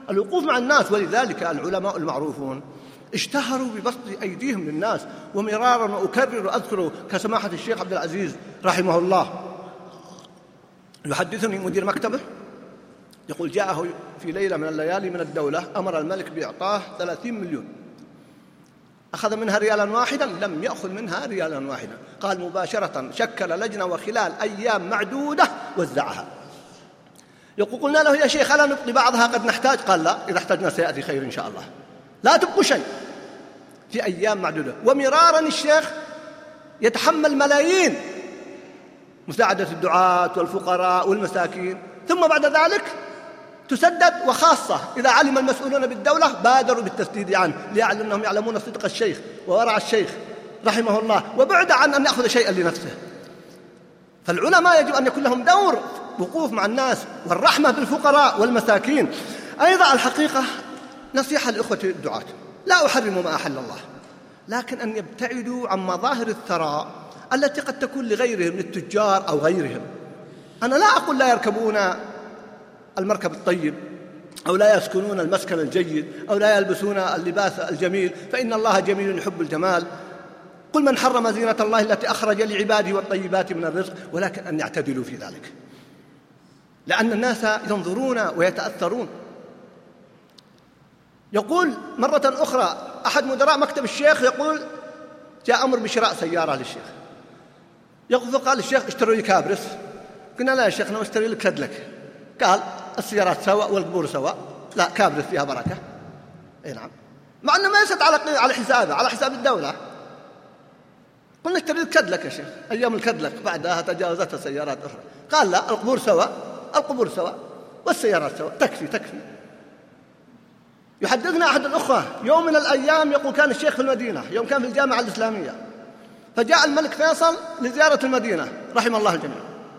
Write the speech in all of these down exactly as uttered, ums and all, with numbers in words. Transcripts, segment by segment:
الوقوف مع الناس. ولذلك العلماء المعروفون اشتهروا ببسط أيديهم للناس، ومرارا وأكرر وأذكر كسماحة الشيخ عبد العزيز رحمه الله. يحدثني مدير مكتبه يقول جاءه في ليلة من الليالي من الدولة أمر الملك بإعطاه ثلاثين مليون، أخذ منها ريالا واحدا، لم يأخذ منها ريالا واحدا. قال مباشرة شكل لجنة وخلال أيام معدودة وزعها. يقول قلنا له يا شيخ ألا نبقي بعضها قد نحتاج؟ قال لا، إذا احتجنا سيأتي خير إن شاء الله، لا تبقوا شيء. في أيام معدودة. ومرارا الشيخ يتحمل ملايين مساعدة الدعاة والفقراء والمساكين، ثم بعد ذلك تسدد. وخاصة إذا علم المسؤولون بالدولة بادروا بالتسديد عنه، ليعلم أنهم يعلمون صدق الشيخ وورع الشيخ رحمه الله، وبعد عن أن يأخذ شيئا لنفسه. فالعلماء يجب أن يكون لهم دور وقوف مع الناس والرحمة بالفقراء والمساكين. أيضا الحقيقة نصيحة لإخوة الدعاة، لا أحرم ما أحل الله، لكن أن يبتعدوا عن مظاهر الثراء التي قد تكون لغيرهم، للتجار أو غيرهم. أنا لا أقول لا يركبون المركب الطيب أو لا يسكنون المسكن الجيد أو لا يلبسون اللباس الجميل، فإن الله جميل يحب الجمال. قل من حرم زينة الله التي أخرج لعباده والطيبات من الرزق، ولكن أن يعتدلوا في ذلك، لأن الناس ينظرون ويتأثرون. يقول مرة أخرى أحد مدراء مكتب الشيخ يقول جاء أمر بشراء سيارة للشيخ، يقول فقال الشيخ اشتروا لي كابرس. قلنا لا يا شيخ أنا اشتري لك كادلك. قال السيارات سواء والقبور سواء، لا كابرس فيها بركة. اي نعم، مع أنه ما يسد على على حسابه، على حساب الدولة. قلنا اشتري لك كادلك يا شيخ. أيام الكادلك بعدها تجاوزتها سيارات أخرى. قال لا، القبور سواء، القبور سواء والسيارات سواء، تكفي تكفي. يحدثنا أحد الأخوة يوم من الأيام يقول كان الشيخ في المدينة يوم كان في الجامعة الإسلامية، فجاء الملك فيصل لزيارة المدينة رحم الله الجميع.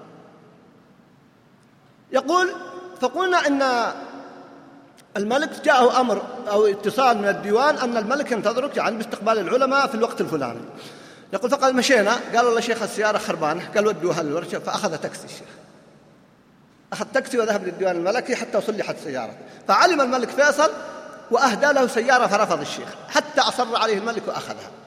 يقول فقلنا إن الملك جاءه أمر أو اتصال من الديوان أن الملك ينتظرك يعني باستقبال العلماء في الوقت الفلاني. يقول فقال مشينا، قالوا له شيخ السيارة خربانة، قال ودوها للورشة، فأخذ تاكسي الشيخ، أخذ تاكسي وذهب للديوان الملكي حتى صلحت سيارة. فعلم الملك فيصل وأهدى له سيارة، فرفض الشيخ حتى أصر عليه الملك وأخذها.